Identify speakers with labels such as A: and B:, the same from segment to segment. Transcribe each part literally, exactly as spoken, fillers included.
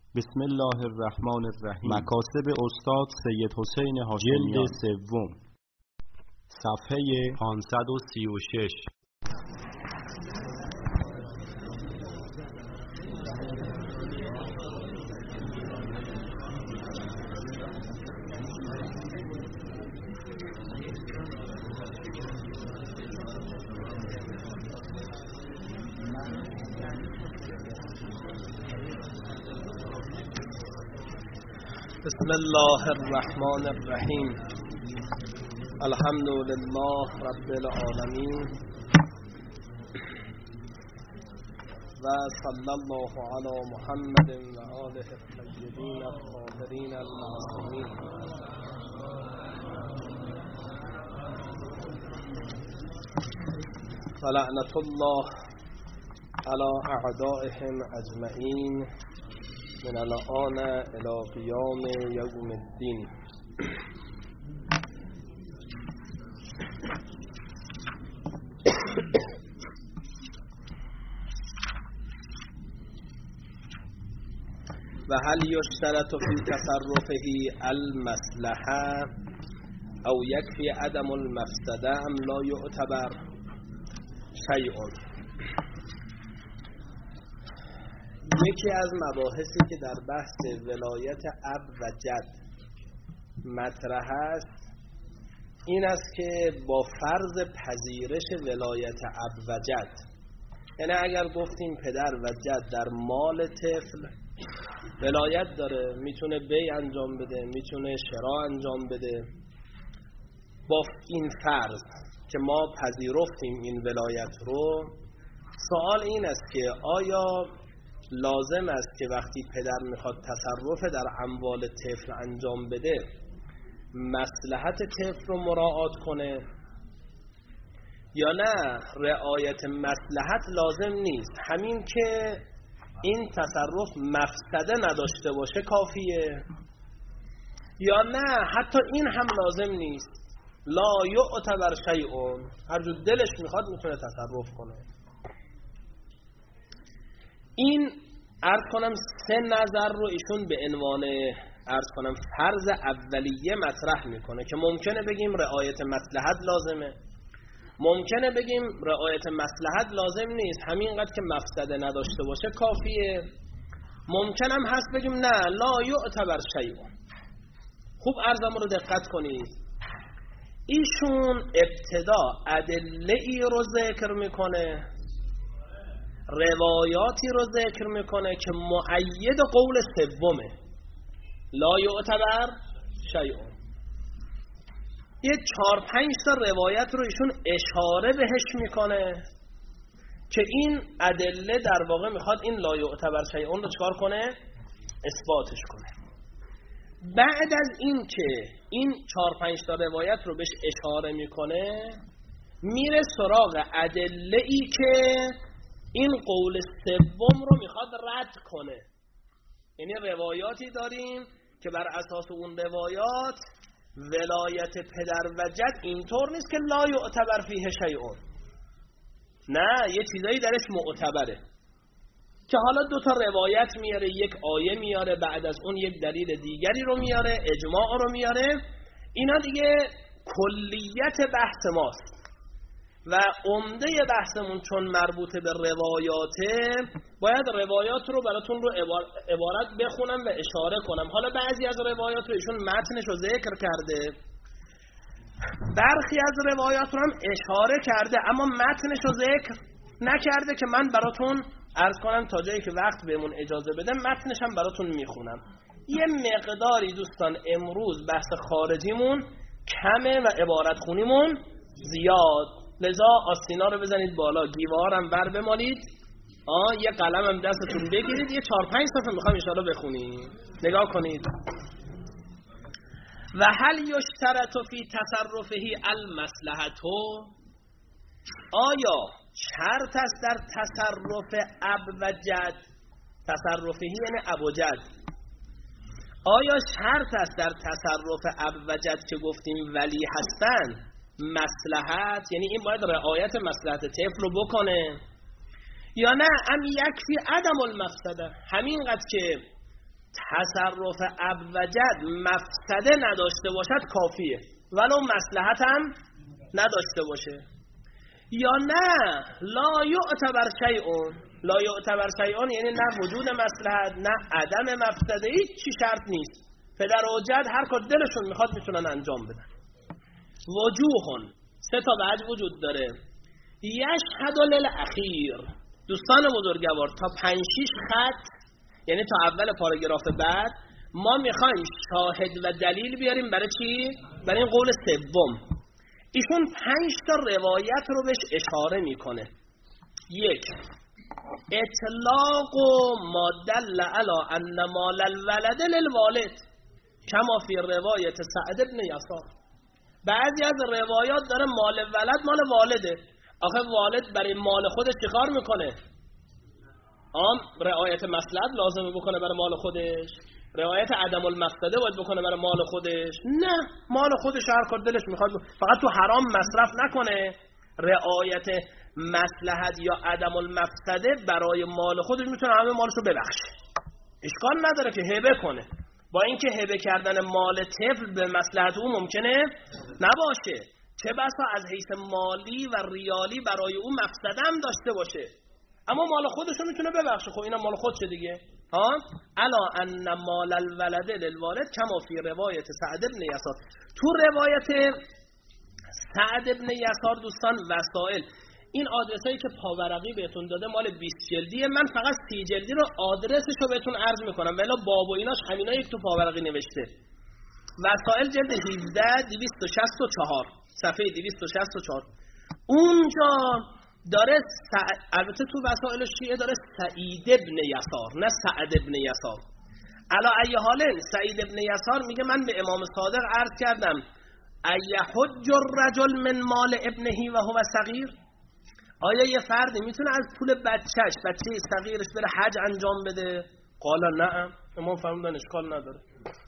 A: بسم الله الرحمن الرحیم. مکاسب استاد سید حسین هاشمیان، جلد سوم، صفحه پانصد و سی و شش.
B: بسم الله الرحمن الرحیم. الحمد لله رب العالمین و صلی الله علی محمد و آله الطیبین الطاهرین المعصومین. و لعنت الله علی اعدائهم اجمعین من الان الى قیام یوم الدین. و هل یشترط فی تصرفه المصلحه او یکفی عدم المفسده ام لا یعتبر شیء؟ یکی از مباحثی که در بحث ولایت اب و جد مطرح است این است که با فرض پذیرش ولایت اب و جد، یعنی اگر گفتیم پدر و جد در مال طفل ولایت داره، میتونه بی انجام بده، میتونه شراء انجام بده، با این فرض که ما پذیرفتیم این ولایت رو، سوال این است که آیا لازم است که وقتی پدر میخواد تصرف در اموال طفل انجام بده مصلحت طفل رو مراعات کنه یا نه رعایت مصلحت لازم نیست، همین که این تصرف مفسده نداشته باشه کافیه، یا نه حتی این هم لازم نیست، لا یعتبر شیء، هر جور دلش میخواد میتونه تصرف کنه. این عرض کنم سه نظر رو ایشون به عنوان عرض کنم فرض اولیه مطرح میکنه که ممکنه بگیم رعایت مصلحت لازمه، ممکنه بگیم رعایت مصلحت لازم نیست، همینقدر که مفسده نداشته باشه کافیه، ممکنم هست بگیم نه لا یعتبر شیء. خوب عرضم رو دقت کنید، ایشون ابتدا ادله ای رو ذکر میکنه، روایاتی رو ذکر میکنه که مؤید قول سومه، لا یعتبر شیء. یه چهار پنج تا روایت رو ایشون اشاره بهش میکنه که این ادله در واقع میخواد این لا یعتبر شیء رو چکار کنه؟ اثباتش کنه. بعد از این که این چهار پنج تا روایت رو بهش اشاره میکنه میره سراغ ادله ای که این قول سوم رو میخواد رد کنه، یعنی روایاتی داریم که بر اساس اون روایات ولایت پدر و جد اینطور نیست که لا یعتبر فیه شیء، نه یه چیزایی درش معتبره که حالا دو تا روایت میاره، یک آیه میاره، بعد از اون یک دلیل دیگری رو میاره، اجماع رو میاره، اینا دیگه کلیت بحث ماست و عمده بحثمون چون مربوط به روایاته باید روایات رو براتون رو عبارت بخونم و اشاره کنم. حالا بعضی از روایات رو ایشون متنش رو ذکر کرده، برخی از روایات رو هم اشاره کرده اما متنش رو ذکر نکرده که من براتون عرض کنم تا جایی که وقت بهمون اجازه بده متنش هم براتون میخونم. یه مقداری دوستان امروز بحث خارجیمون کمه و عبارت خونیمون زیاد، لذا آستینا رو بزنید بالا، گیوارم بر بمالید، آه یه قلم هم دستتون بگیرید، یه چهار پنج صفحه میخوام انشاءالله بخونید، نگاه کنید. و هل یشترط فی تصرفه المصلحة، آیا شرط است در تصرف اب و جد، تصرفه یعنی اب و جد، آیا شرط است در تصرف اب و جد که گفتیم ولی هستن مصلحت، یعنی این باید رعایت مصلحت طفل رو بکنه، یا نه ام یکفی عدم المفسده، همینقدر که تصرف ابوجد مفسده نداشته باشد کافیه، ولو مصلحت هم نداشته باشه. یا نه لا یعتبر شیئون، لا یعتبر شیئون یعنی نه وجود مصلحت نه عدم مفسده، هیچ چی شرط نیست. پدر و جد هر کار دلشون میخواد میتونن انجام بدن. وجوهون سه تا وجه وجود داره. یشهد للاخیر، دوستان بزرگوار تا پنج شیش خط یعنی تا اول پاراگراف بعد ما میخوایم شاهد و دلیل بیاریم برای چی؟ برای این قول سوم. ایشون پنج تا روایت رو بهش اشاره میکنه. یک، اطلاق ما دل علی ان مال الولد للوالد کما فی روایت سعد بن یسار. بعضی از روایات داره مال ولد مال والده. آخه والد برای مال خودش چیکار میکنه؟ آم رعایت مصلحت لازمه بکنه برای مال خودش، رعایت عدم المفسده باید بکنه برای مال خودش؟ نه، مال خودش هر کار دلش میخواد فقط تو حرام مصرف نکنه. رعایت مصلحت یا عدم المفسده برای مال خودش میتونه همه مالشو ببخشه، اشکال نداره که هبه کنه. با اینکه هبه کردن مال طفل به مصلحت او ممکنه نباشه، چه بسا از حیث مالی و ریالی برای او مفسده هم داشته باشه، اما مال خودشو میتونه ببخشه. خب اینا مال خودشه دیگه. ها الا ان مال الولد للوالد کما فی روایت سعد بن یسار. تو روایت سعد بن یسار دوستان وسائل، این آدرسایی که پاورقی بهتون داده مال بیست جلدیه، من فقط سی جلدی رو آدرسشو بهتون عرض میکنم، ولی باب و ایناش همینایی که تو پاورقی نوشته. وسائل جلد هفده دویست و شصت و چهار صفحه دویست و شصت و چهار. اونجا داره س... البته تو وسائل شیعه داره سعید ابن یسار نه سعد ابن یسار. علا ای حالن سعید ابن یسار میگه من به امام صادق عرض کردم ایحج الرجل من مال ابنه و هو صغیر، آیا یه فردی میتونه از پول بچهش بچه صغیرش بره حج انجام بده؟ قال نعم. امام فرمودن اشکال نداره.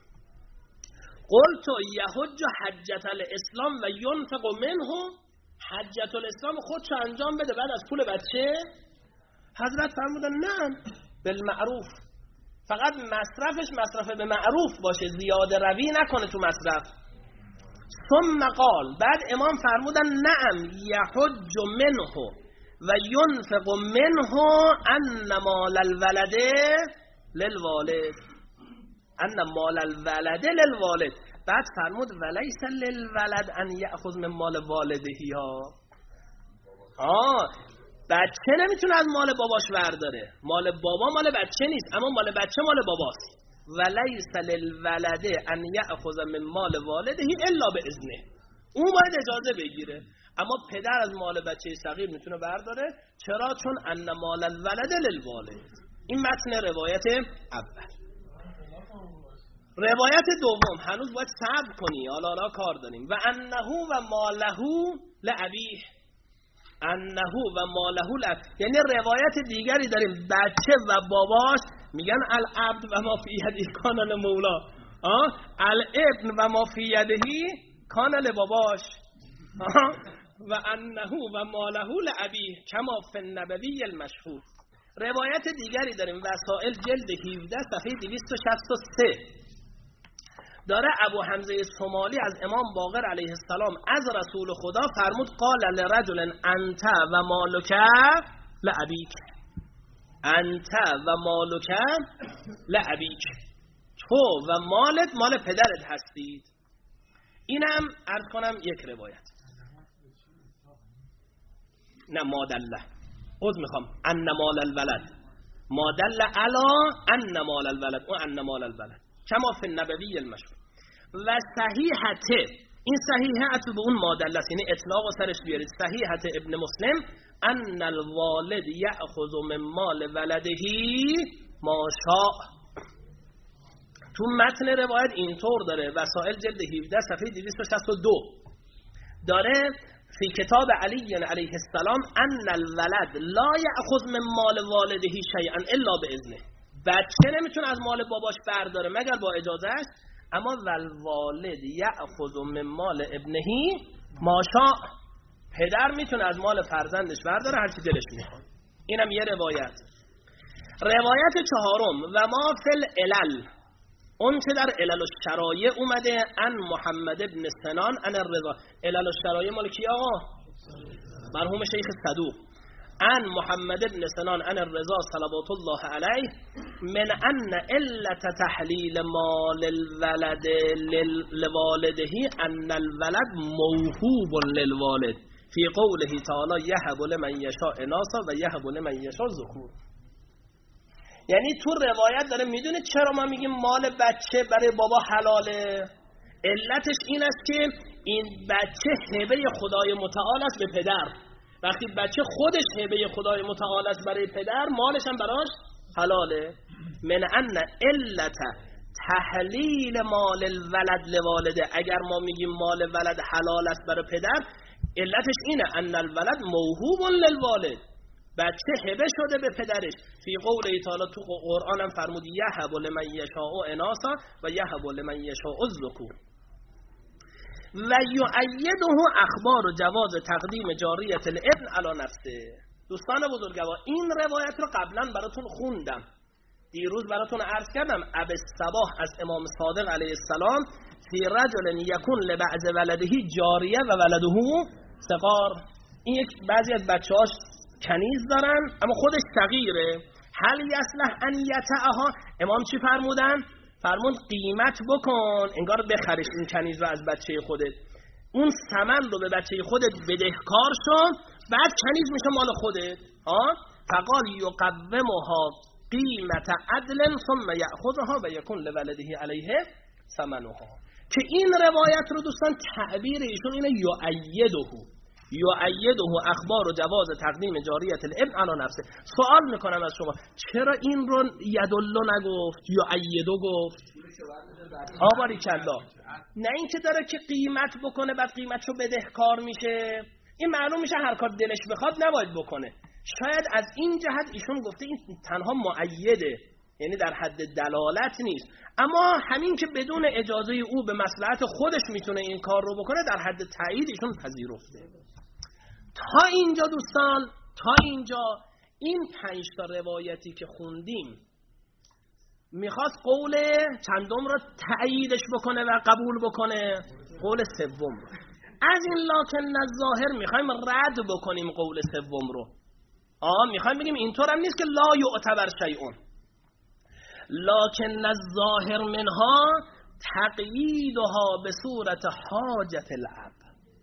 B: قلت یحج حجت الاسلام و ینفق منه، حجت الاسلام خودشو انجام بده بعد از پول بچه؟ حضرت فرمودن نه، بالمعروف، فقط مصرفش مصرف به معروف باشه، زیاده روی نکنه تو مصرف. ثم قال، بعد امام فرمودن نعم یحج منه و ینفق منه ان مال الولد للوالد، ان مال الولد للوالد. بعد فرمود ولیس للولد ان یأخذ من مال والدهی ها. آه بچه نمیتونه از مال باباش برداره، مال بابا مال بچه نیست، اما مال بچه مال باباست. ولیس للولد ان یأخذ من مال والدهی الا باذنه، اون باید اجازه بگیره، اما پدر از مال بچه صغیر میتونه برداره. چرا؟ چون ان مال الولد للوالد. این متن روایت اول. روایت دوم هنوز باید صبر کنی، حالا را کار داریم. و انه و ماله لابیه، انه و ماله لابیه، یعنی روایت دیگری داریم بچه و باباش میگن العبد و ما فی یده کان لمولا، الابن و ما فی یدهی کان لباباش. و انه و ماله لابیه کما فی النبوی المشهور. روایت دیگری داریم وسائل جلد هفده صفحه دویست و شصت و سه، داره ابو حمزه سمالی از امام باقر علیه السلام از رسول خدا فرمود قال لرجل انت و مالک لابیک، انت و مالک لابیک، تو و مالت مال پدرت هستید. اینم عرض کنم یک روایت. نه مادله عوض میخوام ان مال الولد، مادله علا ان مال الولد و ان مال الولد کما فی النبوی المشهور. و صحیحته، این صحیحت به اون مادله است، یعنی اطلاق و سرش بیارید. صحیحت ابن مسلم ان الوالد یأخذ من مال ولدهی ما شاء. تو متن روایت اینطور داره وسائل جلد هفده صفحه دویست و شصت و دو داره فی کتاب علی علیه السلام ان الولد لا یأخذ من مال والدهی شیئا الا باذنه، بچه نمیتونه از مال باباش برداره مگر با اجازهش، اما والوالد یأخذ من مال ابنهی ما شاء، پدر میتونه از مال فرزندش برداره هر چی دلش میخواد. اینم یه روایت. روایت چهارم و ما فی العلل، اون چه در علل الشرایع اومده، ان محمد ابن سنان ان الرضا. علل الشرایع مال کی آقا؟ مرحوم شیخ صدوق. ان محمد ابن سنان ان الرضا صلوات الله علیه من ان علت تحلیل مال الولد لوالده ان الولد موهوب للوالد فی قوله تعالی یهب لمن یشاء اناثا و یهب لمن یشاء ذکور. یعنی تو روایت داره میدونه چرا ما میگیم مال بچه برای بابا حلاله؟ علتش این است که این بچه هبه خدای متعال است به پدر. وقتی بچه خودش هبه خدای متعال است برای پدر، مالش هم براش حلاله. من ان علت تحلیل مال الولد لوالده، اگر ما میگیم مال ولد حلال است برای پدر، علتش اینه ان الولد موهوب للوالد، بچه هبه شده به پدرش. فی قوله تعالی، تو قرآن هم فرمود یهب لمن یشاء اناثا و یهب لمن یشاء الذکور. و یؤیده اخبار جواز تقدیم جاریه الابن علی نفسه. دوستان بزرگوار، این روایت رو قبلا براتون خوندم، دیروز براتون عرض کردم. ابی الصباح از امام صادق علیه السلام فی رجل یکون لبعض ولده جاریه و ولده صغار. این یک بعضی از بچه‌هاش کنیز دارن اما خودش صغیره. هل یصلح ان یتعها؟ امام چی فرمودن؟ فرمود قیمت بکن، انگار بخریش این کنیز رو از بچه خودت، اون ثمن رو به بچه خودت بدهکار شو، بعد کنیز میشه مال خودت. ها فقال یقومها قیمت عدل ثم یأخذها و یکون لولده علیه ثمنها. که این روایت رو دوستان تعبیر ایشون اینه یؤیده یؤیده اخبار و جواز تقدیم جاریت الابن علی نفسه. سوال میکنم از شما، چرا این رو یدلو نگفت یؤیده گفت؟ آباری کلا، نه این که داره که قیمت بکنه بعد قیمتشو بدهکار میشه. این معلوم میشه هر کار دلش بخواد نباید بکنه. شاید از این جهت ایشون گفته این تنها مؤیده، یعنی در حد دلالت نیست، اما همین که بدون اجازه او به مصلحت خودش میتونه این کار رو بکنه در حد تایید ایشون پذیرفته. تا اینجا دوستان، تا اینجا این پنج تا روایتی که خوندیم میخواست قول چندم رو تاییدش بکنه و قبول بکنه؟ قول سوم رو. از این لکن الظاهر میخوایم رد بکنیم قول سوم رو. آه میخوایم بگیم اینطور هم نیست که لا یعتبر شیئون، لکن الظاهر منها تقییدها به صورت حاجت الاب.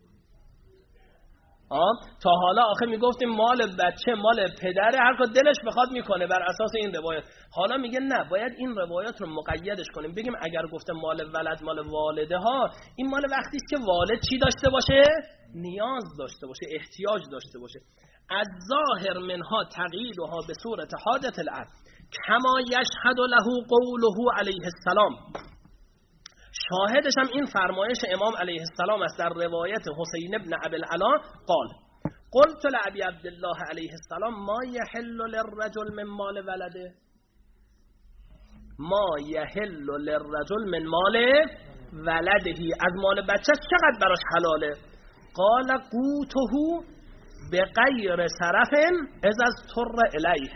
B: آه تا حالا آخه میگفتیم مال بچه مال پدره، هر کار دلش بخواد میکنه بر اساس این روایت. حالا میگه نه، باید این روایت رو مقیدش کنیم، بگیم اگر گفته مال ولد مال والده ها، این مال وقتی است که والد چی داشته باشه؟ نیاز داشته باشه، احتیاج داشته باشه. از ظاهر منها تقییدها به صورت حاجت الاب کما یشهد له قوله علیه السلام. شاهدش هم این فرمایش امام علیه السلام است در روایت حسین ابن ابی العلا قال قلت لابی عبدالله علیه السلام ما یحل للرجل من مال ولده، ما یحل للرجل من مال ولده، از مال بچه چقدر براش حلاله؟ قال قوته بغیر صرف از از تر الیه،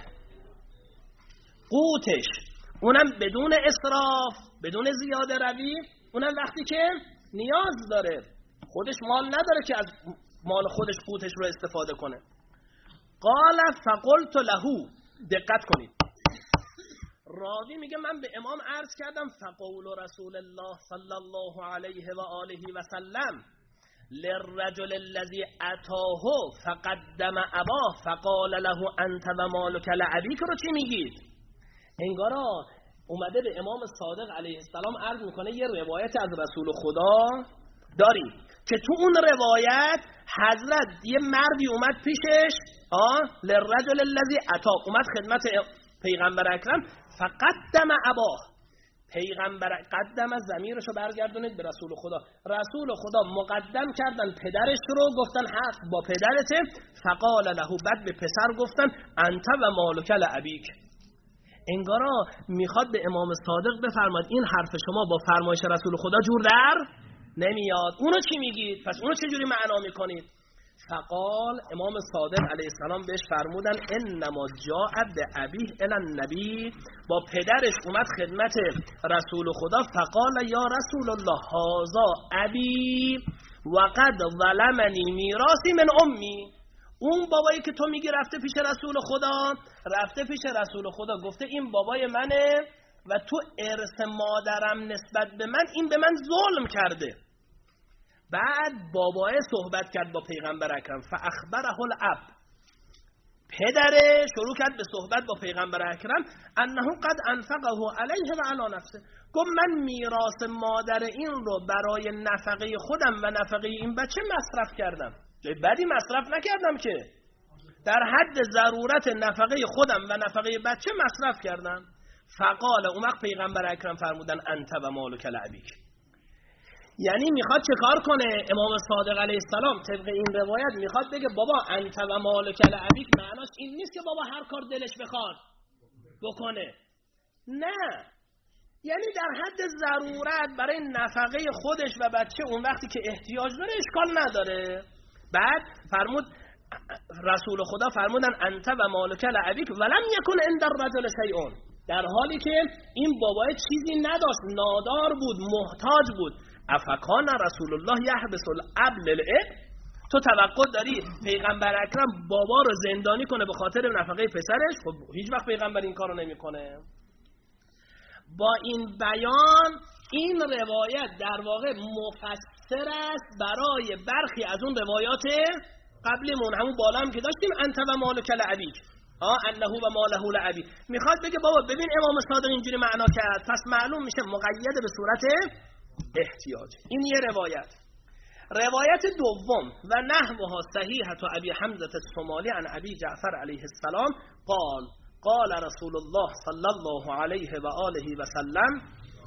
B: قوتش اونم بدون اسراف، بدون زیاده روی، اونم وقتی که نیاز داره، خودش مال نداره که از مال خودش قوتش رو استفاده کنه. قال فقلت له، دقت کنید، راوی میگه من به امام عرض کردم فقول رسول الله صلی الله علیه و آله و سلم للرجل الذي اتاه فقدم اباه فقال له انت و مالک لابیک رو چی میگید؟ انگارا اومده به امام صادق علیه السلام عرض میکنه یه روایت از رسول خدا داری که تو اون روایت حضرت یه مردی اومد پیشش، آه للرجل الذی اتا، اومد خدمت پیغمبر اکرم فقدم اباه، پیغمبر قدم از ضمیرشو برگردونید به رسول خدا، رسول خدا مقدم کردن پدرش رو، گفتن حق با پدرته، فقال له، بعد به پسر گفتن انت و مالک لابیک. انگارا میخواد به امام صادق بفرماد این حرف شما با فرمایش رسول خدا جور در نمیاد، اونو چی میگید؟ پس اونو چه جوری معنا میکنید؟ فقال امام صادق علیه السلام بهش فرمودن انما جاء بابیه الی النبی، با پدرش اومد خدمت رسول خدا. فقال یا رسول الله هذا ابی و قد ظلمنی میراثی من امی. اون بابایی که تو میگی رفته پیش رسول خدا، رفته پیش رسول خدا گفته این بابای منه و تو ارث مادرم نسبت به من، این به من ظلم کرده. بعد بابای صحبت کرد با پیغمبر اکرم، فاخبره الاب، پدره شروع کرد به صحبت با پیغمبر اکرم، انه قد انفقه علیه و علی نفسه. گفت من میراث مادر این رو برای نفقه خودم و نفقه این بچه مصرف کردم، جای بدی مصرف نکردم که، در حد ضرورت نفقه خودم و نفقه بچه مصرف کردم. فقال اون وقت پیغمبر اکرم فرمودن انت و مالک لابیک. یعنی میخواد چه کار کنه امام صادق علیه السلام طبق این روایت؟ میخواد بگه بابا انت و مالک لابیک معناش این نیست که بابا هر کار دلش بخواد بکنه، نه، یعنی در حد ضرورت برای نفقه خودش و بچه اون وقتی که احتیاج داره اشکال نداره. بعد فرمود رسول خدا فرمودن انت و مالک لابیک ولم یکن عند الرجل شیء، در حالی که این بابای چیزی نداشت، نادار بود، محتاج بود. افکان رسول الله یحبس الاب للاب، تو توقع داری پیغمبر اکرم بابا رو زندانی کنه به خاطر نفقه پسرش؟ خب هیچ وقت پیغمبر این کارو نمیکنه. با این بیان این روایت در واقع مفسر است برای برخی از اون روایات قبلیمون، همون بالا هم که داشتیم انت و مالک لابیک، ها انه و ماله لابی. میخواد بگه بابا ببین امام صادق اینجوری معنا کرد، پس معلوم میشه مقید به صورت احتیاج. این یه روایت. روایت دوم و نحوها صحیحه ابی حمزه الصومالی عن ابی جعفر علیه السلام قال قال رسول الله صلی الله علیه و آله و سلم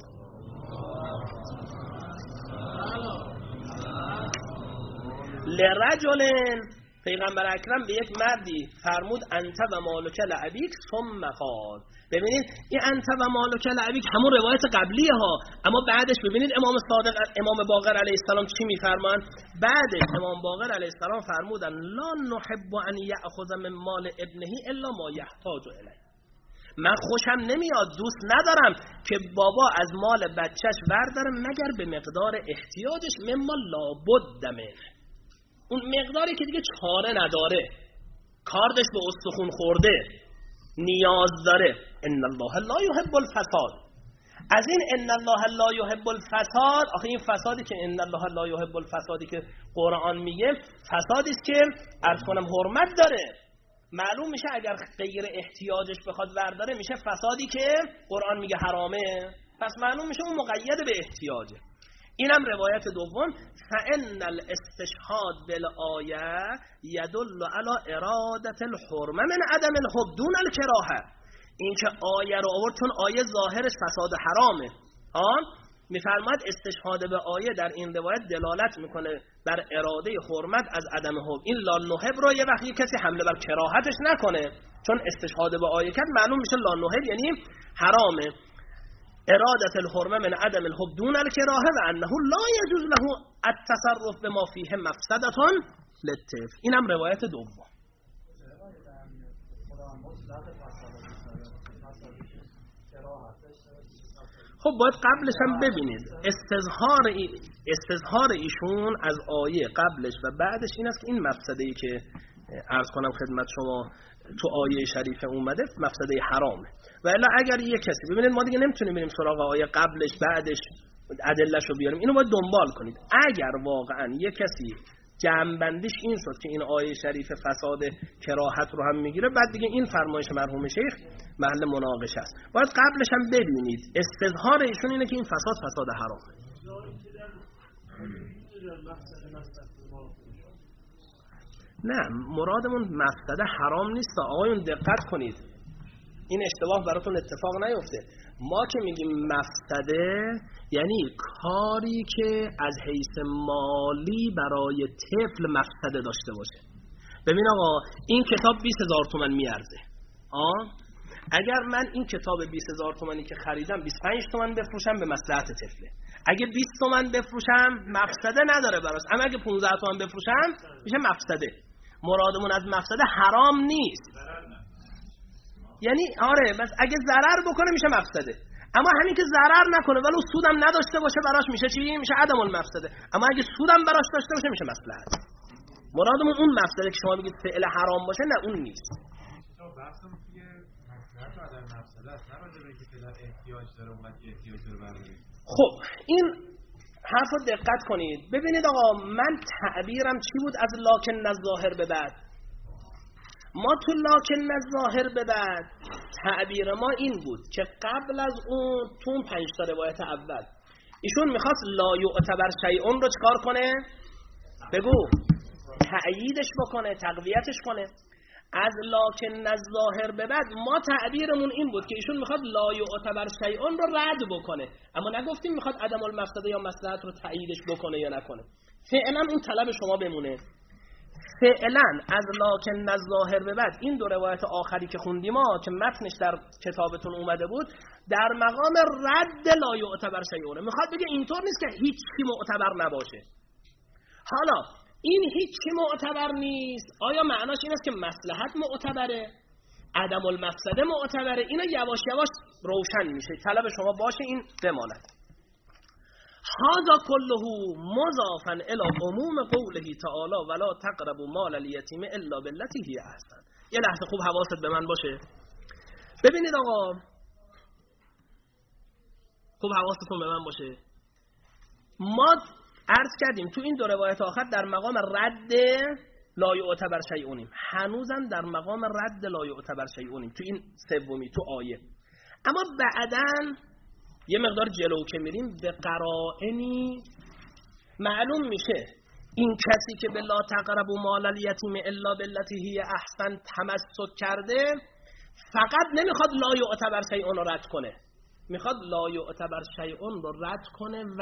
B: لرجل، پیغمبر اکرم به یک مردی فرمود انت و مالک لابیک ثم قال. ببینید این انت و مالک لابیک همون روایت قبلیه ها، اما بعدش ببینید امام صادق امام باقر علیه السلام چی میفرمان؟ بعدش امام باقر علیه السلام فرمودن لا نحب ان یأخذ من مال ابنه الا ما یحتاج الیه. من خوشم نمیاد، دوست ندارم که بابا از مال بچهش برداره مگر به مقدار احتیاجش، مما لابد منه، اون مقداری که دیگه چاره نداره، کاردش به استخون خورده، نیاز داره. ان الله لا یحب الفساد. از این ان الله لا یحب الفساد، آخه این فسادی که ان الله لا یحب الفسادی که قرآن میگه فسادی است که عرض کنم حرمت داره. معلوم میشه اگر غیر احتیاجش بخواد برداره میشه فسادی که قرآن میگه حرامه، پس معلوم میشه اون مقید به احتیاجه. اینم روایت دوم. فان الاستشهاد بالآیه یدل علی اراده الحرمه من عدم الحب دون الکراهه. این که آیه رو آورد چون آیه ظاهرش فساد حرامه، آن میفرماد استشهاد به آیه در این روایت دلالت میکنه بر اراده حرمت از عدم حب. این لا نحب رو یه وقتی کسی حمله بر کراهتش نکنه، چون استشهاد به آیه کرد معلوم میشه لا نحب یعنی حرامه. ارادت الحرمه من عدم الحب دون الکراهه و انه لا یجوز له التصرف بما فیه مفسدة للطفل. اینم روایت دوم. خب باید قبلش هم ببینید استظهار ای استظهار ایشون از آیه قبلش و بعدش این است که این مفسده‌ای که عرض کنم خدمت شما تو آیه شریفه اومده مفسده حرامه. و الا اگر یه کسی ببینید ما دیگه نمیتونیم بریم سراغ آیه قبلش بعدش ادله‌شو بیاریم، اینو باید دنبال کنید. اگر واقعا یه کسی جمع‌بندیش این شد که این آیه شریف فساد کراهت رو هم میگیره، بعد دیگه این فرمایش مرحوم شیخ محل مناقشه است. باید قبلش هم ببینید استظهار ایشون اینه که این فساد فساد حرامه. نه مرادمون مفسده حرام نیست آقایون، دقت کنید این اشتباه براتون اتفاق نیفته. ما که میگیم مفسده یعنی کاری که از حیث مالی برای طفل مفسده داشته باشه. ببین آقا این کتاب بیست هزار تومن میارزه، آه اگر من این کتاب بیست هزار تومانی که خریدم بیست و پنج تومن بفروشم به مصلحت طفله، اگه بیست تومن بفروشم مفسده نداره براش، اما اگه پانزده تومن بفروشم میشه مفسده. مرادمون از مفسده حرام نیست، یعنی آره بس اگه ضرر بکنه میشه مفسده، اما همین که ضرر نکنه ولو سودم نداشته باشه براش میشه چی؟ میشه عدم المفسده. اما اگه سودم براش داشته باشه میشه مصلحت. مرادمون اون مفسده که شما میگید فعل حرام باشه، نه اون نیست.
C: بحثمون توی مصلحت و عدم مفسده است، نه راجع به اینکه پدر احتیاج داره اون وقت احتیاج داره بردارید.
B: خب این حرف رو دقت کنید. ببینید آقا من تعبیرم چی بود از لکن الظاهر به بعد؟ ما تو لکن الظاهر به بعد تعبیر ما این بود که قبل از اون تو اون پنج تا روایت اول ایشون میخواست لا یعتبر شیئون رو چکار کنه؟ بگو تأییدش بکنه، تقویتش کنه. از لکن الظاهر به بعد ما تعبیرمون این بود که ایشون میخواد لا یعتبر شیئون رو رد بکنه، اما نگفتیم میخواد عدم المفسده یا مصلحت رو تأییدش بکنه یا نکنه. فعلا اون طلب شما بمونه. فعلا از لکن الظاهر به بعد این دو روایت آخری که خوندیم ما که متنش در کتابتون اومده بود در مقام رد لا یعتبر شیئون، میخواد بگه اینطور نیست که هیچ چی معتبر نباشه. حالا این هیچ چی معتبر نیست، آیا معناش این است که مصلحت معتبره، عدم المفسده معتبره؟ اینا یواش یواش روشن میشه. طلب شما باشه این بماند. هذا كله مضافا الى عموم قوله تعالی ولا تقربوا مال اليتیم الا بالتي هي احسن. یه لحظه خوب حواست به من باشه. ببینید آقا، خوب حواستون به من باشه. ما عرض کردیم تو این دو روایت آخر در مقام رد لا یعتبر شیئونیم، هنوزم در مقام رد لا یعتبر شیئونیم تو این سومی تو آیه. اما بعداً یه مقدار جلو که میریم به قرائنی معلوم میشه این کسی که به لا تقربوا مال الیتیم الا بالتی هی احسن تمسک کرده فقط نمیخواد لا یعتبر شیئون رو رد کنه، میخواد لا یعتبر شیئون رو رد کنه و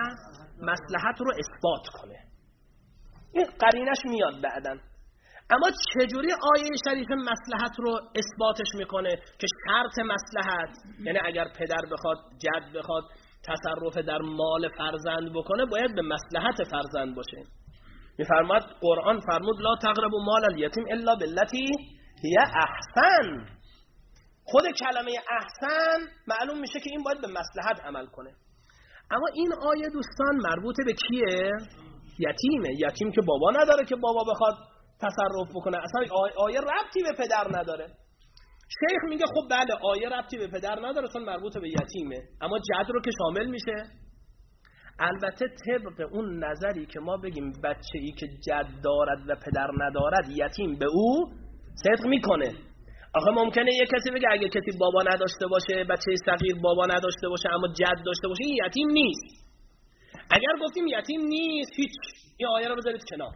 B: مصلحت رو اثبات کنه. این قرینش میاد بعدن. اما چجوری آیه شریف مصلحت رو اثباتش میکنه که شرط مصلحت، یعنی اگر پدر بخواد جد بخواد تصرف در مال فرزند بکنه باید به مصلحت فرزند باشه. میفرماد قرآن فرمود لا تقربوا مال الیتیم الا بالتی هی احسن. خود کلمه احسن معلوم میشه که این باید به مصلحت عمل کنه. اما این آیه دوستان مربوط به کیه؟ یتیمه. یتیم که بابا نداره که بابا بخواد تصرف بکنه، اصلا آیه ربطی به پدر نداره. شیخ میگه خب بله آیه ربطی به پدر نداره چون مربوط به یتیمه، اما جد رو که شامل میشه. البته طبق اون نظری که ما بگیم بچه ای که جد دارد و پدر ندارد یتیم به او صدق میکنه. آخه ممکنه یه کسی بگه اگه کسی بابا نداشته باشه، بچه صغیر بابا نداشته باشه اما جد داشته باشه این یتیم نیست. اگر گفتیم یتیم نیست هیچ، این آیه رو بذارید کنار.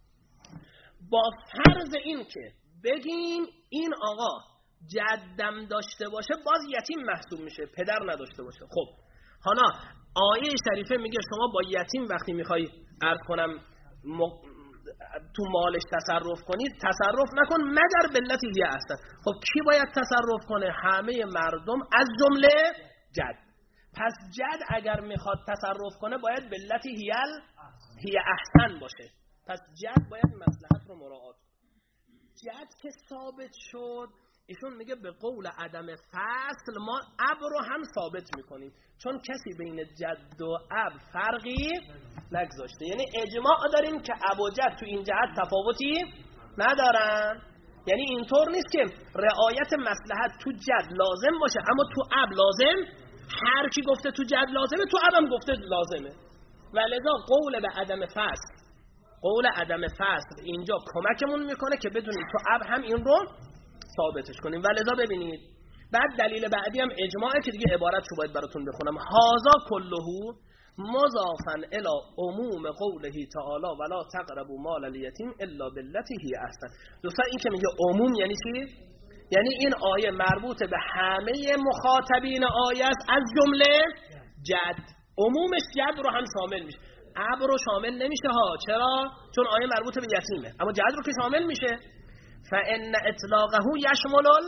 B: با فرض این که بگیم این آقا جدم داشته باشه باز یتیم محسوب میشه، پدر نداشته باشه. خب حالا آیه شریفه میگه شما با یتیم وقتی میخوای عرض کنم م... تو مالش تصرف کنید تصرف نکن مگر بلتی هی احسن. خب کی باید تصرف کنه؟ همه مردم از جمله جد. پس جد اگر میخواد تصرف کنه باید بلتی هی هی احسن باشه. پس جد باید مصلحت رو مراعات. جد که ثابت شد ایشون میگه به قول عدم فصل ما اب رو هم ثابت میکنیم چون کسی بین جد و اب فرقی نگذاشته. یعنی اجماع داریم که اب و جد تو این جهت تفاوتی ندارن. یعنی اینطور نیست که رعایت مصلحت تو جد لازم باشه اما تو اب لازم، هر کی گفته تو جد لازمه تو اب هم گفته لازمه. ولذا قول به عدم فصل، قول عدم فصل اینجا کمکمون میکنه که بدونید تو اب هم این رو ثابتش کنیم. ولذا ببینید بعد دلیل بعدی هم اجماعه که دیگه عبارتشو باید براتون بخونم. هازا کلهو مضافا الی عموم قوله تعالی ولا تقربوا مال الیتیم الا بالتی هی احسن. دوستان این که میگه عموم یعنی چی؟ یعنی این آیه مربوط به همه مخاطبین آیه است از جمله جد. عمومش جد رو هم شامل میشه، اب رو شامل نمیشه ها. چرا؟ چون آیه مربوط به یتیمه. اما جد رو که شامل میشه. فان اطلاقه یشمل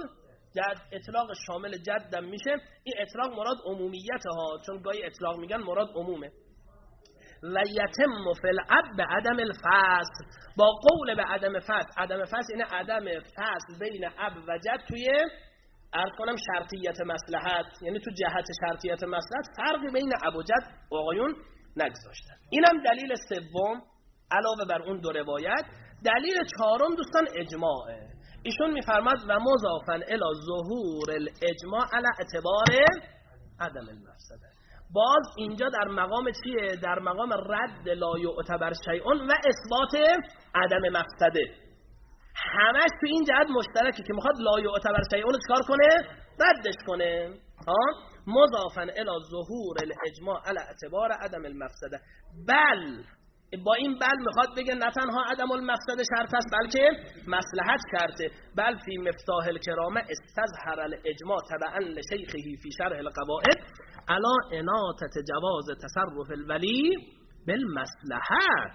B: جد اطلاق شامل جدم میشه. این اطلاق مراد عمومیت ها، چون گاهی اطلاق میگن مراد عمومه. و یتم فی الاب به عدم الفصل، با قول به عدم فصل. عدم فصل اینه عدم فصل بین اب و جد توی عرض کنم شرطیت مصلحت، یعنی تو جهت شرطیت مصلحت فرقی بین اب و جد آقایون نگذاشتن. اینم دلیل سوم علاوه بر اون دو روایت. دلیل چهارم دوستان اجماعه. ایشون میفرماد و مضافا الی ظهور الاجماع علی اعتبار عدم المفسده. باز اینجا در مقام چیه؟ در مقام رد لا یعتبر شیء و اثبات عدم مفسده. همش تو این جهت مشترکه که میخواد لا یعتبر شیء رو چکار کنه؟ ردش کنه. ها مضافا الی ظهور الاجماع علی اعتبار عدم المفسده. بل با این بل میخواد بگه نه تنها عدم المفسده شرط است بلکه مصلحت شرطه. بل فی مفتاح الکرامه استظهر الاجماع تبعا لشیخه فی شرح القواعد علی اناطة جواز تصرف الولی بالمصلحه.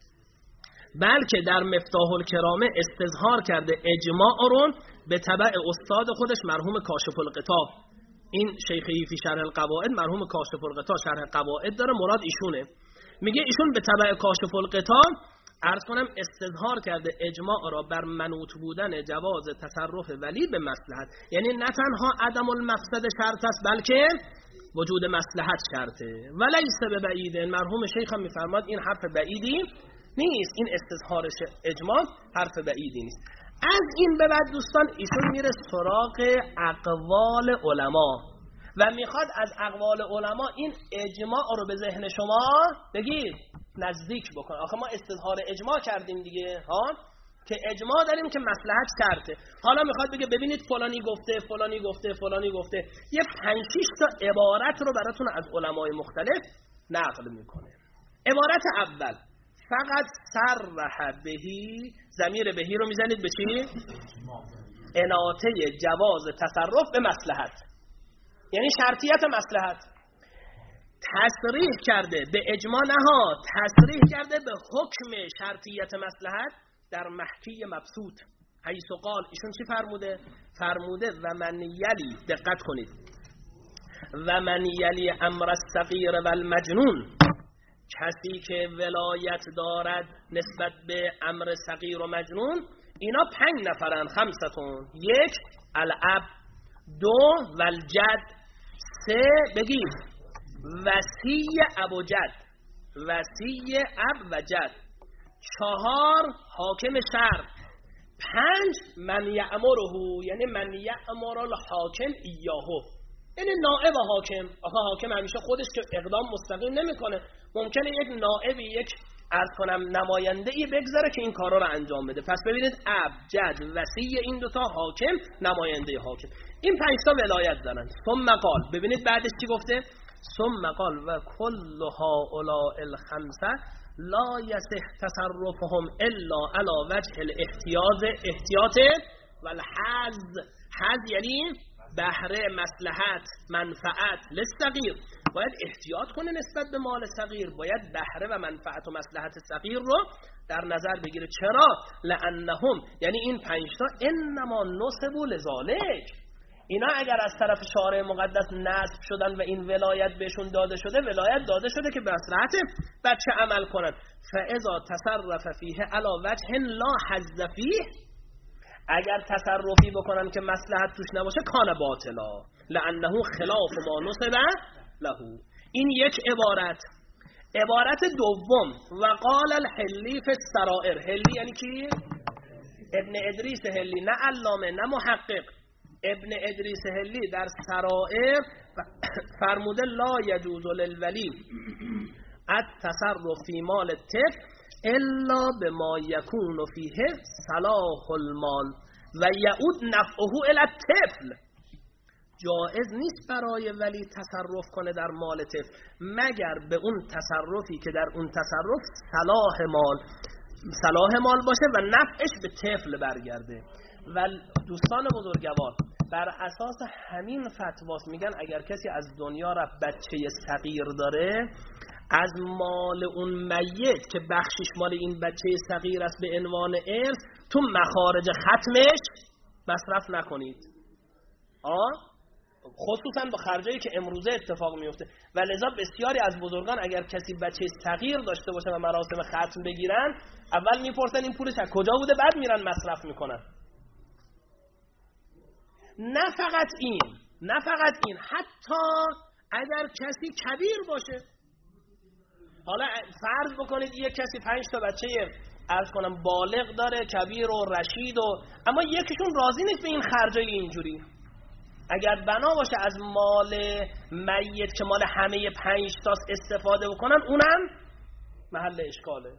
B: بلکه در مفتاح الکرامه استظهار کرده اجماع رو به تبع استاد خودش مرحوم کاشف الغطا. این شیخه فی شرح القواعد مرحوم کاشف الغطا شرح قواعد داره، مراد ایشونه. میگه ایشون به تبع کاشف الغطا عرض کنم استظهار کرده اجماع را بر منوط بودن جواز تصرف ولی به مصلحت. یعنی نه تنها عدم المفسد شرط است بلکه وجود مصلحت شرطه. ولیس به بعید، مرحوم شیخ هم میفرماد این حرف بعیدی نیست، این استظهار اجماع حرف بعیدی نیست. از این به بعد دوستان ایشون میره سراغ اقوال علما و میخواد از اقوال علما این اجماع رو به ذهن شما بگید نزدیک بکن. آخه ما استظهار اجماع کردیم دیگه ها، که اجماع داریم که مصلحت شرطه. حالا میخواد بگه ببینید فلانی گفته فلانی گفته فلانی گفته. یه پنج شش تا عبارت رو براتون از علمای مختلف نقل میکنه. عبارت اول فقط صرح بهی، ضمیر بهی رو میزنید به چی؟ اناطه جواز تصرف به مصلحت، یعنی شرطیت مصلحت. تصریح کرده به اجماع نها، تصریح کرده به حکم شرطیت مصلحت در محکی مبسوط. حیث قال ایشون چی فرموده؟ فرموده و من یلی، دقت کنید، و من یلی امر الصغیر و المجنون، کسی که ولایت دارد نسبت به امر صغیر و مجنون. اینا پنج نفرن، خمستون. یک الاب، دو والجد، سه بگید وصی اب و جد، وصی اب و جد، چهار حاکم شرع، پنج من یأمره، یعنی من یأمر الحاکم ایاهو، یعنی نائب حاکم. آخه حاکم همیشه خودش که اقدام مستقیم نمیکنه، ممکنه یک نائبی، یک عرض کنم نماینده ای بگذاره که این کارا رو انجام بده. پس ببینید اب، جد، وصی، این دوتا حاکم، نماینده حاکم، این پنج تا ولایت دارن. ثم قال، ببینید بعدش چی گفته؟ ثم قال و کل هؤلاء الخمسه لا یصح تصرفهم الا علی وجه الاحتیاط، احتیاط و الحظ. حظ یعنی بهره، مصلحت، منفعت. للصغیر باید احتیاط کنه نسبت به مال صغیر، باید بهره و منفعت و مصلحت صغیر رو در نظر بگیره. چرا؟ لانهم، یعنی این پنج تا انما نصبوا لذالک، اینا اگر از طرف شارع مقدس نصب شدن و این ولایت بهشون داده شده، ولایت داده شده که به مصلحت بچه عمل کنن. فاذا تصرف فیه علی وجه لا حظ فیه، اگر تصرفی بکنن که مصلحت توش نباشه کان باطلا، لانه خلاف ما نصب له. این یک عبارت. عبارت دوم و قال الحلی فی السرائر. حلی یعنی کی؟ ابن ادریس حلی، نه علامه نه محقق. ابن ادریس حلی در سرائر فرموده لا یجوز للولی التصرف فی مال الطفل الا بما یکون فیه صلاح المال و یعود نفعه الی الطفل. جائز نیست برای ولی تصرف کنه در مال طفل مگر به اون تصرفی که در اون تصرف صلاح مال صلاح مال باشه و نفعش به طفل برگرده. و دوستان بزرگوار بر اساس همین فتواست میگن اگر کسی از دنیا رفت بچه صغیر داره، از مال اون میت که بخشش مال این بچه صغیر است به عنوان ارث، تو مخارج ختمش مصرف نکنید. آه خصوصا با خرجایی که امروزه اتفاق میفته و لذا بسیاری از بزرگان اگر کسی بچه صغیر داشته باشه و مراسم ختم بگیرن اول میپرسن این پولش از کجا بوده، بعد میرن مصرف میکنن. نه فقط این نه فقط این حتی اگر کسی کبیر باشه، حالا فرض بکنید یک کسی پنج تا بچه عرض کنم بالغ داره، کبیر و رشید و اما یکیشون راضی نیست به این خرجای اینجوری، اگر بنا باشه از مال میت که مال همه پنج تا استفاده بکنن اونم محل اشکاله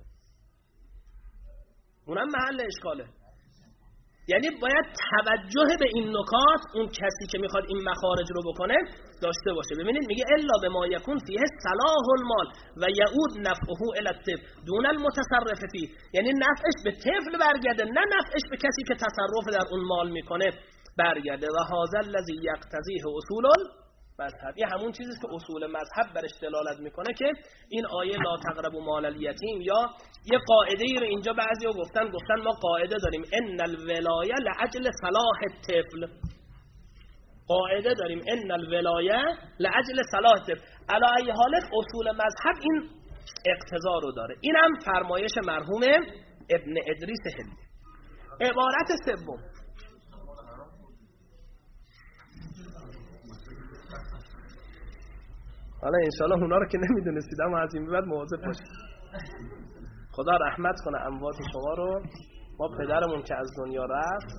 B: اونم محل اشکاله یعنی باید توجه به این نکات اون کسی که میخواد این مخارج رو بکنه داشته باشه. ببینید میگه الا بما یکون فیه صلاح المال و یعود نفعه الی الطفل دون المتصرف فیه، یعنی نفعش به طفل برگرده نه نفعش به کسی که تصرف در اون مال میکنه برگرده. و هذا الذی یقتضیه اصول المذهب، این همون چیزی که اصول مذهب برش دلالت میکنه که این آیه لا تقربوا مال الیتیم، یا یه قاعده ای رو اینجا بعضیا گفتن گفتن ما قاعده داریم ان الولایه لاجل صلاح الطفل، قاعده داریم ان الولایه لاجل صلاح الطفل. علی ای حال اصول مذهب این اقتضا رو داره. اینم فرمایش مرحوم ابن ادریس هندی. عبارت سوم حالا انشاءالله اونا رو که نمیدونستید اما از این بعد مواظب باشید. خدا رحمت کنه اموات شما رو. ما پدرمون که از دنیا رفت،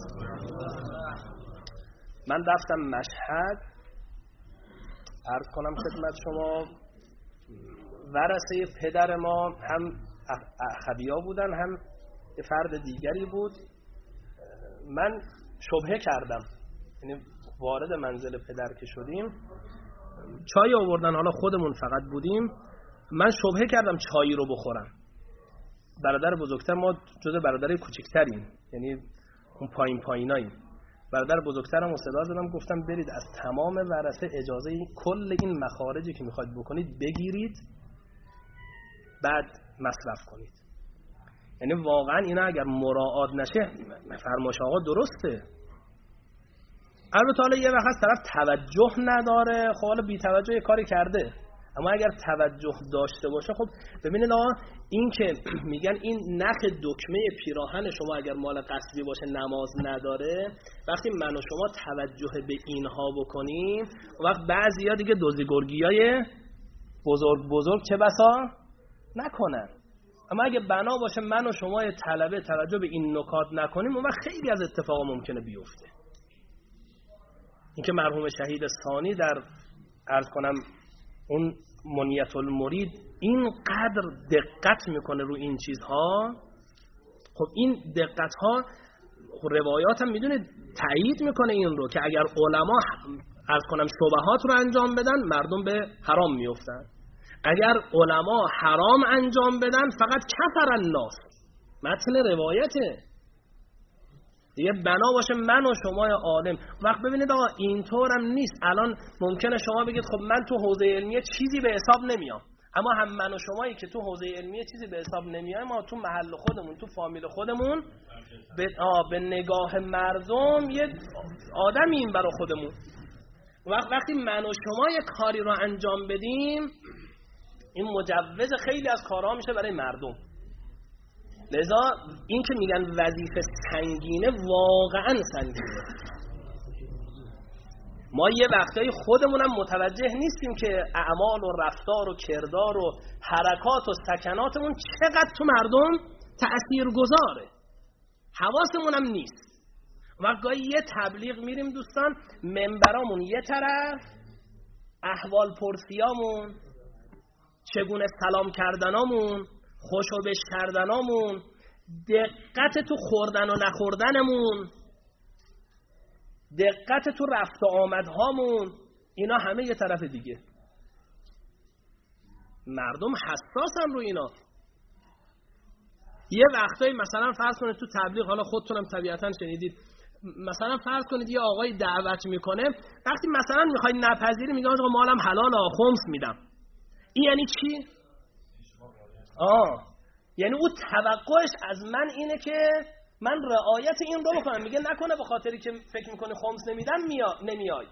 B: من رفتم مشهد، عرض کنم خدمت شما ورثه پدر ما هم اخویا بودن هم یه فرد دیگری بود. من شبهه کردم، یعنی وارد منزل پدر که شدیم چای آوردن، حالا خودمون فقط بودیم، من شبهه کردم چایی رو بخورم. برادر بزرگتر ما جز برادر کوچکتریم، یعنی اون پایین پاییناییم. برادر بزرگترم صدا زدم گفتم برید از تمام ورثه اجازه کل این مخارجی که میخواید بکنید بگیرید بعد مصرف کنید. یعنی واقعا اینا اگر مراعات نشه فرمایش آقا درسته. البته حالا یه وقت از طرف توجه نداره، خب حالا بی توجه یه کاری کرده، اما اگر توجه داشته باشه خب ببینید آقا این که میگن این نخ دکمه پیراهن شما اگر مال قصبی باشه نماز نداره، وقتی من و شما توجه به اینها بکنیم وقت بعضیا دیگه دوزی گرگیای بزرگ بزرگ چه بسا نکنن. اما اگه بنا باشه من و شما طلبه توجه به این نکات نکنیم اون وقت خیلی از اتفاقا ممکنه بیفته. اینکه مرحوم شهید ثانی در عرض کنم اون منیت المرید اینقدر دقت میکنه رو این چیزها، خب این دقت ها روایات هم میدونه تایید میکنه این رو که اگر علما عرض کنم شبهات رو انجام بدن مردم به حرام میفتن، اگر علما حرام انجام بدن فقط کفر الناس. متن روایته دیگه بنا باشه من و شما عالم. وقت ببینید آقا اینطورم نیست. الان ممکنه شما بگید خب من تو حوزه علمیه چیزی به حساب نمیام، اما هم من و شمایی که تو حوزه علمیه چیزی به حساب نمیایم ما تو محل خودمون تو فامیل خودمون به, به نگاه مردم یه آدمیم برای خودمون. وقت وقتی من و شما یه کاری رو انجام بدیم این مجوز خیلی از کارها میشه برای مردم. لذا این که میگن وظیفه سنگینه واقعا سنگینه. ما یه وقتایی خودمونم متوجه نیستیم که اعمال و رفتار و کردار و حرکات و سکناتمون چقدر تو مردم تأثیر گذاره، حواسمونم نیست. وقت گاهی یه تبلیغ میریم دوستان منبرامون یه طرف، احوال پرسیامون، چگونه سلام کردنامون، خوشو بش کردنامون، دقت تو خوردن و نخوردنمون، دقت تو رفت و آمدهامون، اینا همه یه طرف دیگه. مردم حساسن رو اینا. یه وقتایی مثلا فرض کنید تو تبلیغ، حالا خودتونم طبیعتاً شنیدید، مثلا فرض کنید یه آقای دعوت میکنه، وقتی مثلا میخواید نپذیری میگه آقا مالم حلال آ خمس میدم. این یعنی چی؟ آه یعنی او توقعش از من اینه که من رعایت این رو بکنم. میگه نکنه به خاطری که فکر میکنی خمس نمیدم میا... نمیای.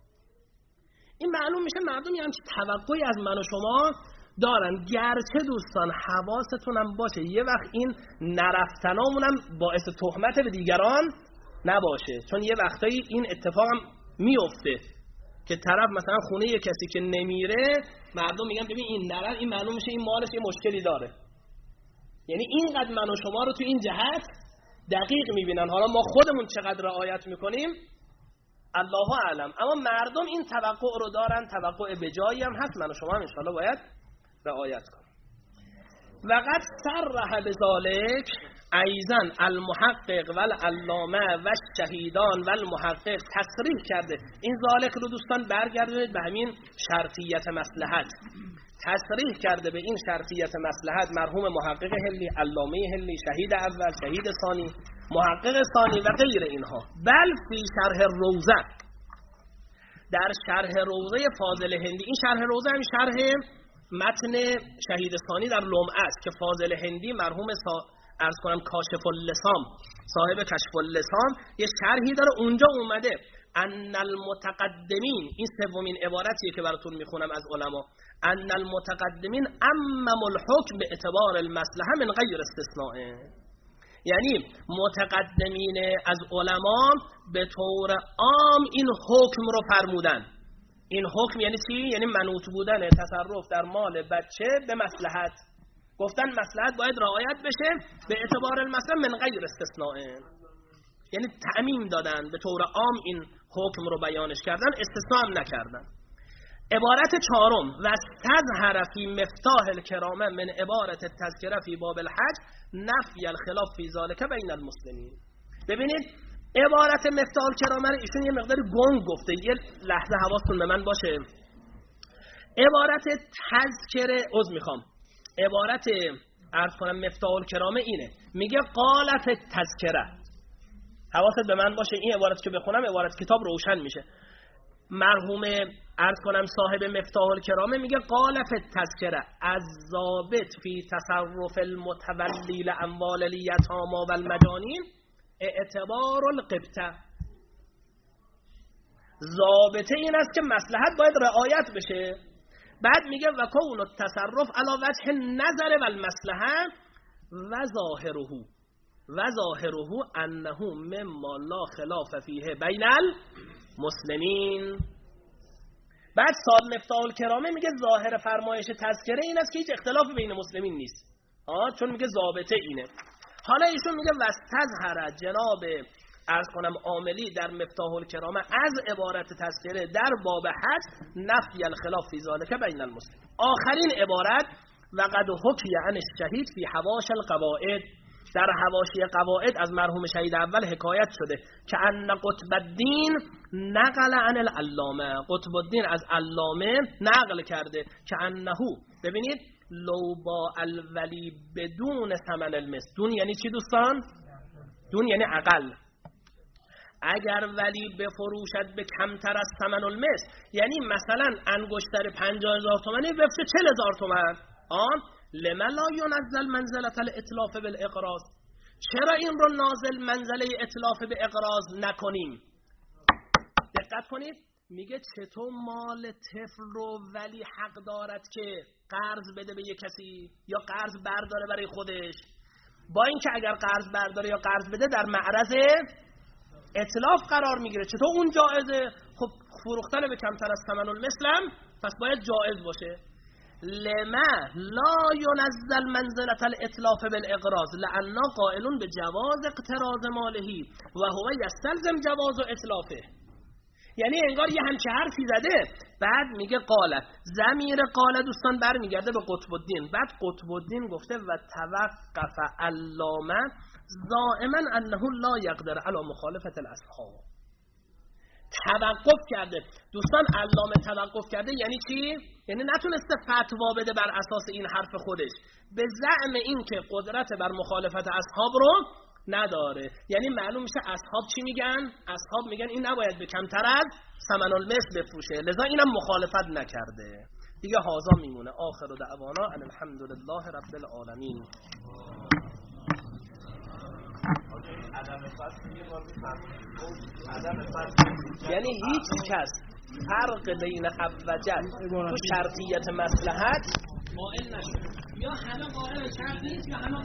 B: این معلوم میشه مردم یه همچین توقعی از من و شما دارن. گرچه دوستان حواستونم باشه یه وقت این نرفتنامونم باعث تهمت به دیگران نباشه، چون یه وقتایی این اتفاقم میفته که طرف مثلا خونه یه کسی که نمیره مردم میگن ببین این نرفت، این معلوم میشه این مالش یه مشکلی داره. یعنی اینقدر من و شما رو تو این جهت دقیق میبینن. حالا ما خودمون چقدر رعایت میکنیم الله اعلم، اما مردم این توقع رو دارن، توقع به جایی هم هست. من و شما هم انشاءالله باید رعایت کنیم. وقد صرح بذالک ایضا المحقق و العلامه و الشهیدان و المحقق تصریح کرده. این ذالک رو دوستان برگردونید به همین شرطیت مصلحت. تصریح کرده به این شرطیت مصلحت مرحوم محقق هلی، علامه هلی، شهید اول، شهید ثانی، محقق ثانی و غیر اینها. بل فی شرح روزه، در شرح روزه فاضل هندی. این شرح روزه هم شرح متن شهید ثانی در لمعه است که فاضل هندی مرحوم سا... عرض کنم کاشف اللسان، صاحب کشف اللسان، یه شرحی داره اونجا اومده ان المتقدمین، این سومین عبارتیه که براتون میخونم از علما، ان المتقدمین امم الحکم به اعتبار المصلحه من غیر استثناء. یعنی متقدمین از علما به طور عام این حکم رو فرمودن. این حکم یعنی چی؟ یعنی منوط بودن تصرف در مال بچه به مصلحت. گفتن مصلحت باید رعایت بشه به اعتبار المصلحه من غیر استثناء، یعنی تعمیم دادن، به طور عام این حکم رو بیانش کردن، استثناء هم نکردن. عبارت چهارم و استظهر فی مفتاح الکرامه من عبارت تذکره فی باب الحج نفی الخلاف فی ذالک بین المسلمین. ببینید عبارت مفتاح الکرامه رو ایشون یه مقدار گنگ گفته، یه لحظه حواستون به من باشه. عبارت تذکره عذر میخوام عبارت عرض کنم مفتاح الکرامه اینه، میگه قال فی التذکره. حواست به من باشه، این عبارت که بخونم عبارت کتاب روشن میشه. مرحوم عرض کنم صاحب مفتاح الکرامه میگه قال فی التذکره الضابط فی تصرف المتولی لاموال الیتاما و المجانین اعتبار القبطه. ضابطه این است که مصلحت باید رعایت بشه. بعد میگه و کون التصرف علی وجه النظر و المصلحه و ظاهره و ظاهره انه مما لا خلاف فیه بین المسلمین. بعد صاحب مفتاح الکرامه میگه ظاهر فرمایش تذکره این است که هیچ اختلافی بین مسلمین نیست، آه چون میگه ضابطه اینه. حالا ایشون میگه واستظهر جناب عرض کنم عاملی در مفتاح الکرامه از عبارت تذکره در باب حج نفی الخلاف فی ذالک بین المسلمین. آخرین عبارت وقد حکی عن الشهید فی حواش القواعد، در حواشی قواعد از مرحوم شهید اول حکایت شده که ان قطب الدین نقل عن العلامه، قطب الدین از علامه نقل کرده که انه، ببینید لو با الولی بدون ثمن المس، دون یعنی چی دوستان؟ دون یعنی اقل. اگر ولی بفروشد به کمتر از ثمن المس، یعنی مثلا انگشتر پنجاه هزار تومانی بفروشه چهل هزار تومان، آن لما لا ينزل منزله الاتلاف بالاقراض، چرا این رو نازل منزله اتلاف به اقراض نکنیم؟ دقت کنید، میگه چطور مال طفل رو ولی حق دارد که قرض بده به یک کسی یا قرض برداره برای خودش، با اینکه اگر قرض برداره یا قرض بده در معرض اتلاف قرار میگیره، چطور اون جایزه؟ خب فروختن به کمتر از ثمن المثل پس باید جایز باشه. لما لا ينزل منزلة الاتلاف بالاقراض لأننا قائلون بجواز اقتراض مالهی و هو یستلزم جواز اتلافه. یعنی انگار یه همچه حرفی زده، بعد میگه قاله، ضمیر قاله دوستان برمیگرده به قطب الدین. بعد قطب الدین گفته و توقف علامه ضائما انه لا یقدر علی مخالفت الاصحاب. توقف کرده دوستان، علامه توقف کرده یعنی چی؟ یعنی نتونسته فتوا بده بر اساس این حرف خودش، به زعم این که قدرت بر مخالفت اصحاب رو نداره. یعنی معلوم میشه اصحاب چی میگن؟ اصحاب میگن این نباید به کمتر از ثمن المثل بفروشه، لذا اینم مخالفت نکرده دیگه. هازا میمونه. آخر دعوانا ان الحمدلله رب العالمین. یعنی هیچ کس فرق بین حوجت تو شرطیت مصلحت قائل نشد، یا همه قائل شرط نیست یا همه